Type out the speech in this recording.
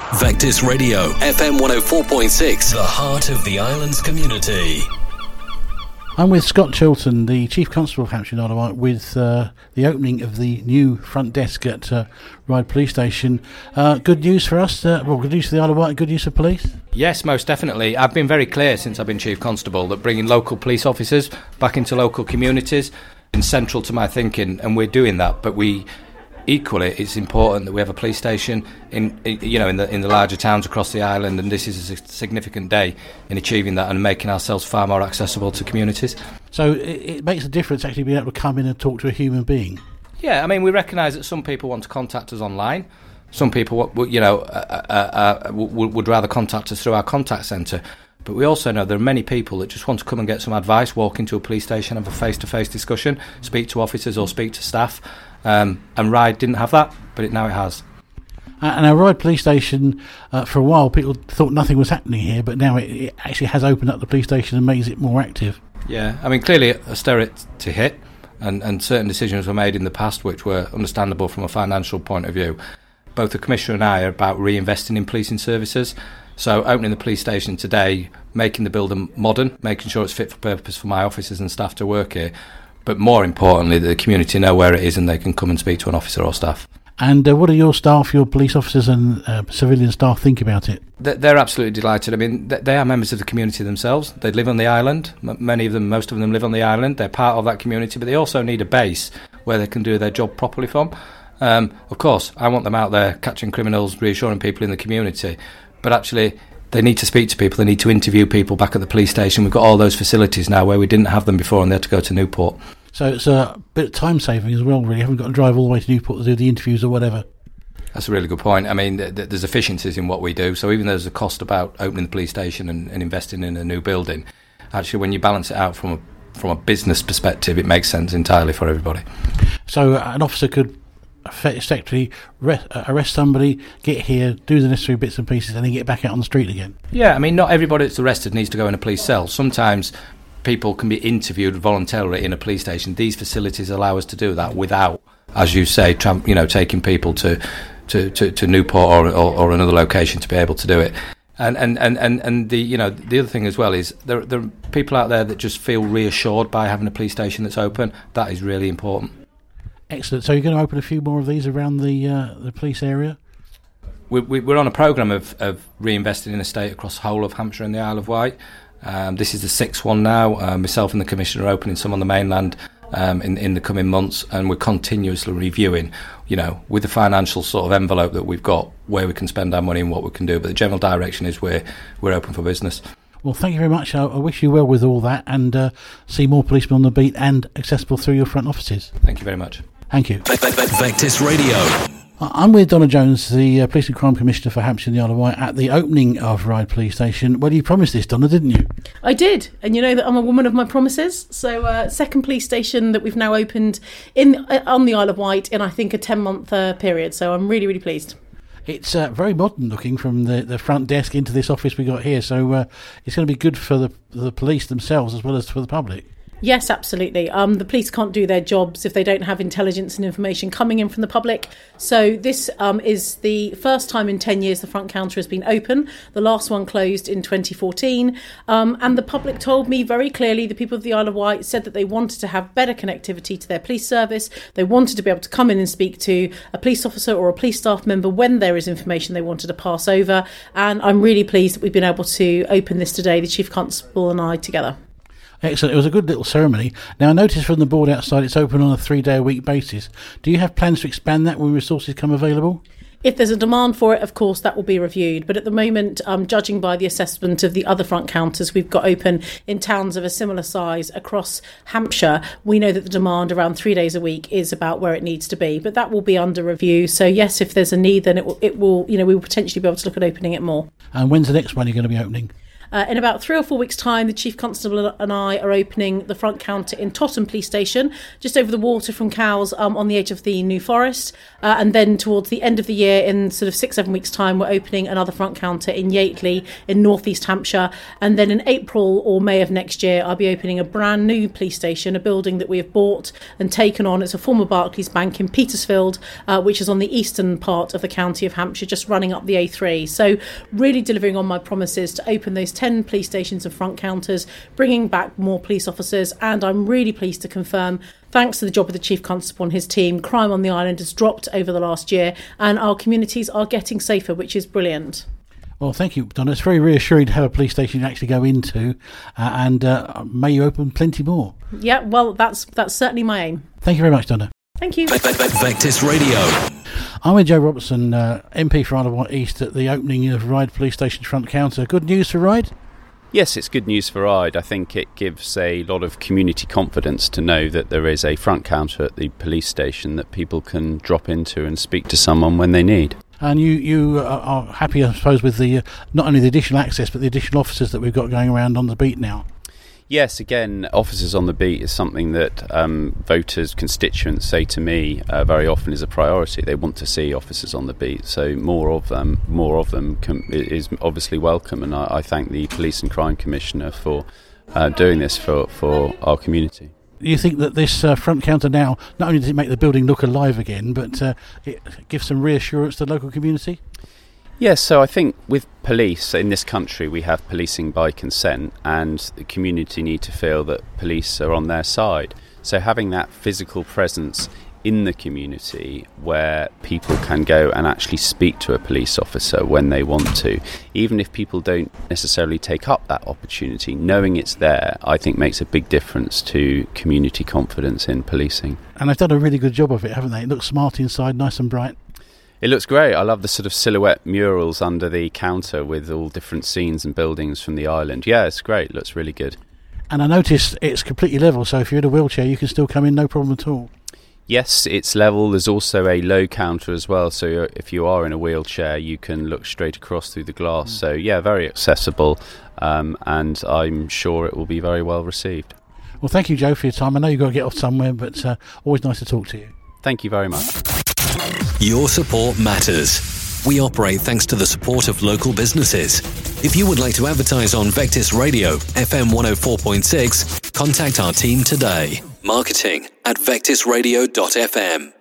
Vectis Radio, FM 104.6, the heart of the island's community. I'm with Scott Chilton, the Chief Constable of Hampshire and Isle of Wight, with the opening of the new front desk at Ryde Police Station. Good news for us, good news for the Isle of Wight, good news for police? Yes, most definitely. I've been very clear since I've been Chief Constable that bringing local police officers back into local communities is central to my thinking, and we're doing that. But equally, it's important that we have a police station in the larger towns across the island, and this is a significant day in achieving that and making ourselves far more accessible to communities. So it makes a difference actually being able to come in and talk to a human being. Yeah, I mean, we recognise that some people want to contact us online. Some people, would rather contact us through our contact centre. But we also know there are many people that just want to come and get some advice, walk into a police station, have a face-to-face discussion, speak to officers or speak to staff. And Ryde didn't have that, but now it has. And our Ryde Police Station, for a while, people thought nothing was happening here, but now it actually has opened up the police station and makes it more active. Yeah, I mean, clearly austerity hit, and certain decisions were made in the past which were understandable from a financial point of view. Both the Commissioner and I are about reinvesting in policing services. So opening the police station today, making the building modern, making sure it's fit for purpose for my officers and staff to work here, but more importantly, the community know where it is and they can come and speak to an officer or staff. And what do your staff, your police officers and civilian staff think about it? They're absolutely delighted. I mean, they are members of the community themselves. They live on the island. Most of them live on the island. They're part of that community, but they also need a base where they can do their job properly from. Of course, I want them out there catching criminals, reassuring people in the community, but actually they need to speak to people, they need to interview people back at the police station. We've got all those facilities now where we didn't have them before and they had to go to Newport. So it's a bit of time saving as well, really. You haven't got to drive all the way to Newport to do the interviews or whatever. That's a really good point. I mean, there's efficiencies in what we do, so even though there's a cost about opening the police station and investing in a new building, actually when you balance it out from a business perspective, it makes sense entirely for everybody. So an officer could effectively arrest somebody, get here, do the necessary bits and pieces, and then get back out on the street again. Yeah, I mean, not everybody that's arrested needs to go in a police cell. Sometimes people can be interviewed voluntarily in a police station. These facilities allow us to do that without, as you say, taking people to Newport or another location to be able to do it. And the other thing as well is there are people out there that just feel reassured by having a police station that's open. That is really important. Excellent. So you're going to open a few more of these around the police area? We're on a programme of reinvesting in estate across the whole of Hampshire and the Isle of Wight. This is the sixth one now. Myself and the Commissioner are opening some on the mainland in the coming months, and we're continuously reviewing, with the financial sort of envelope that we've got, where we can spend our money and what we can do. But the general direction is we're open for business. Well, thank you very much. I wish you well with all that, and see more policemen on the beat and accessible through your front offices. Thank you very much. Thank you. Vectis Radio. I'm with Donna Jones, the Police and Crime Commissioner for Hampshire and the Isle of Wight, at the opening of Ryde Police Station. Well, you promised this, Donna, didn't you? I did, and you know that I'm a woman of my promises. So, second police station that we've now opened on the Isle of Wight in, I think, a 10-month period. So I'm really, really pleased. It's very modern looking from the front desk into this office we got here. So it's going to be good for the police themselves as well as for the public. Yes, absolutely. The police can't do their jobs if they don't have intelligence and information coming in from the public. So this is the first time in 10 years the front counter has been open. The last one closed in 2014. And the public told me very clearly, the people of the Isle of Wight said that they wanted to have better connectivity to their police service. They wanted to be able to come in and speak to a police officer or a police staff member when there is information they wanted to pass over. And I'm really pleased that we've been able to open this today, the Chief Constable and I together. Excellent. It was a good little ceremony. Now, I noticed from the board outside it's open on a 3-day-a-week basis. Do you have plans to expand that when resources come available? If there's a demand for it, of course, that will be reviewed. But at the moment, judging by the assessment of the other front counters we've got open in towns of a similar size across Hampshire, we know that the demand around 3 days a week is about where it needs to be. But that will be under review. So, yes, if there's a need, then it will we will potentially be able to look at opening it more. And when's the next one you're going to be opening? In about 3 or 4 weeks' time, the Chief Constable and I are opening the front counter in Totton Police Station, just over the water from Cowes, on the edge of the New Forest. And then towards the end of the year, in sort of 6-7 weeks' time, we're opening another front counter in Yateley in North East Hampshire. And then in April or May of next year, I'll be opening a brand new police station, a building that we have bought and taken on. It's a former Barclays Bank in Petersfield, which is on the eastern part of the county of Hampshire, just running up the A3. So really delivering on my promises to open those 10 police stations and front counters, bringing back more police officers. And I'm really pleased to confirm, thanks to the job of the Chief Constable and his team, crime on the island has dropped over the last year and our communities are getting safer, which is brilliant. Well, thank you, Donna. It's very reassuring to have a police station you actually go into, and may you open plenty more. Yeah, well, that's certainly my aim. Thank you very much, Donna. Thank you. Vectis Radio. I'm with Joe Robertson, MP for Isle of Wight East, at the opening of Ryde Police Station front counter. Good news for Ryde? Yes, it's good news for Ryde. I think it gives a lot of community confidence to know that there is a front counter at the police station that people can drop into and speak to someone when they need. And you are happy, I suppose, with the not only the additional access but the additional officers that we've got going around on the beat now? Yes, again, officers on the beat is something that voters, constituents say to me very often is a priority. They want to see officers on the beat, so more of them is obviously welcome, and I thank the Police and Crime Commissioner for doing this for our community. You think that this front counter now, not only does it make the building look alive again, but it gives some reassurance to the local community? Yes, so I think with police in this country we have policing by consent, and the community need to feel that police are on their side. So having that physical presence in the community where people can go and actually speak to a police officer when they want to, even if people don't necessarily take up that opportunity, knowing it's there, I think makes a big difference to community confidence in policing. And they've done a really good job of it, haven't they? It looks smart inside, nice and bright. It looks great. I love the sort of silhouette murals under the counter with all different scenes and buildings from the island. Yeah, it's great. It looks really good. And I noticed it's completely level, so if you're in a wheelchair you can still come in, no problem at all. Yes, it's level. There's also a low counter as well, so if you are in a wheelchair you can look straight across through the glass. So yeah, very accessible, and I'm sure it will be very well received. Well, thank you, Joe, for your time. I know you've got to get off somewhere, but always nice to talk to you. Thank you very much. Your support matters. We operate thanks to the support of local businesses. If you would like to advertise on Vectis Radio, FM 104.6, contact our team today. Marketing@vectisradio.fm.